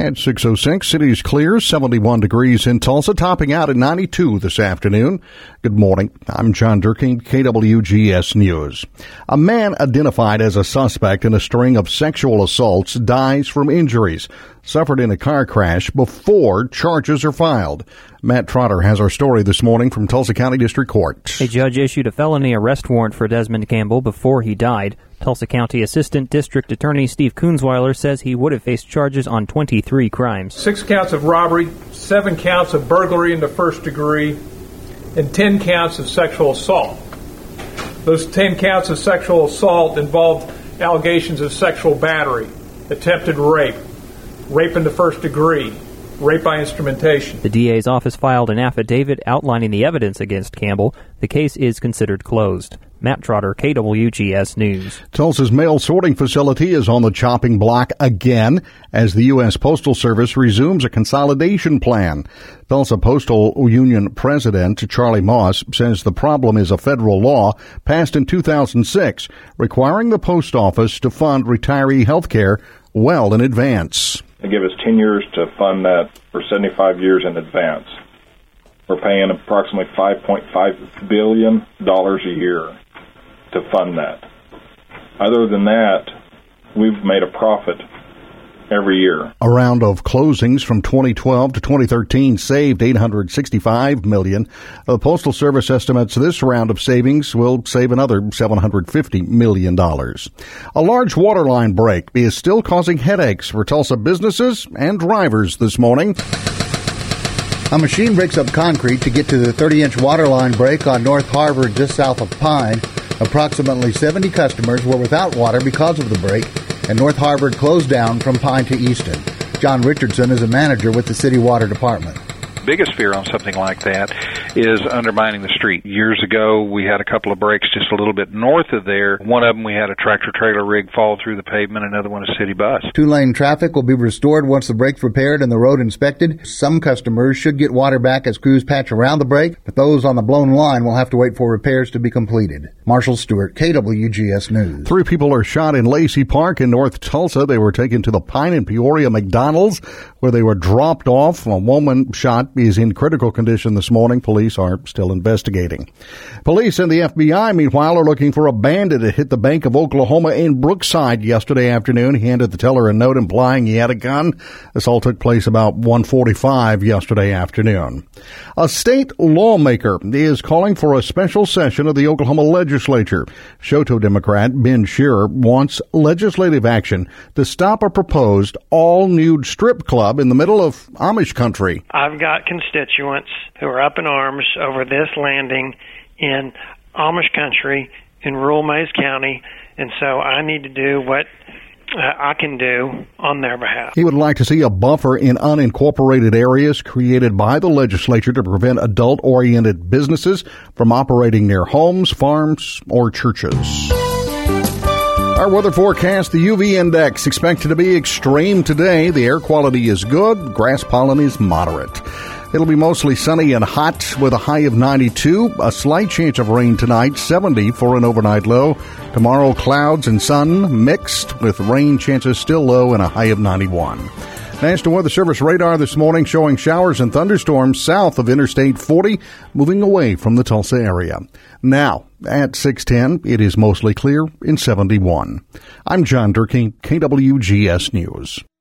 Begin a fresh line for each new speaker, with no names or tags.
At 6:06, city's clear, 71 degrees in Tulsa, topping out at 92 this afternoon. Good morning. I'm John Durkin, KWGS News. A man identified as a suspect in a string of sexual assaults dies from injuries suffered in a car crash before charges are filed. Matt Trotter has our story this morning from Tulsa County District Court.
A judge issued a felony arrest warrant for Desmond Campbell before he died. Tulsa County Assistant District Attorney Steve Kunzweiler says he would have faced charges on 23 crimes.
6 counts of robbery, 7 counts of burglary in the first degree, and 10 counts of sexual assault. Those 10 counts of sexual assault involved allegations of sexual battery, attempted rape, rape in the first degree, rape by instrumentation.
The DA's office filed an affidavit outlining the evidence against Campbell. The case is considered closed. Matt Trotter, KWGS News.
Tulsa's mail sorting facility is on the chopping block again as the U.S. Postal Service resumes a consolidation plan. Tulsa Postal Union President Charlie Moss says the problem is a federal law passed in 2006 requiring the post office to fund retiree health care well in advance.
They give us 10 years to fund that for 75 years in advance. We're paying approximately $5.5 billion a year to fund that. Other than that, we've made a profit every year.
A round of closings from 2012 to 2013 saved $865 million. The Postal Service estimates this round of savings will save another $750 million. A large water line break is still causing headaches for Tulsa businesses and drivers this morning.
A machine breaks up concrete to get to the 30-inch water line break on North Harvard just south of Pine. Approximately 70 customers were without water because of the break, and North Harvard closed down from Pine to Easton. John Richardson is a manager with the City Water Department.
Biggest fear on something like that is undermining the street. Years ago, we had a couple of breaks just a little bit north of there. One of them, we had a tractor-trailer rig fall through the pavement. Another one, a city bus.
2-lane traffic will be restored once the break's repaired and the road inspected. Some customers should get water back as crews patch around the break, but those on the blown line will have to wait for repairs to be completed. Marshall Stewart, KWGS News.
3 people are shot in Lacey Park in North Tulsa. They were taken to the Pine and Peoria McDonald's, where they were dropped off. A woman shot is in critical condition this morning. Police are still investigating. Police and the FBI, meanwhile, are looking for a bandit that hit the Bank of Oklahoma in Brookside yesterday afternoon. He handed the teller a note implying he had a gun. This all took place about 1:45 yesterday afternoon. A state lawmaker is calling for a special session of the Oklahoma legislature. Shoto Democrat Ben Shearer wants legislative action to stop a proposed all-nude strip club in the middle of Amish country.
I've got constituents who are up in arms over this landing in Amish country in rural Mays County, and so I need to do what I can do on their behalf.
He would like to see a buffer in unincorporated areas created by the legislature to prevent adult-oriented businesses from operating near homes, farms, or churches. Our weather forecast, the UV index expected to be extreme today. The air quality is good. Grass pollen is moderate. It'll be mostly sunny and hot with a high of 92. A slight chance of rain tonight, 70 for an overnight low. Tomorrow, clouds and sun mixed with rain chances still low and a high of 91. National Weather Service radar this morning showing showers and thunderstorms south of Interstate 40, moving away from the Tulsa area. Now, at 6:10, it is mostly clear in 71. I'm John Durkin, KWGS News.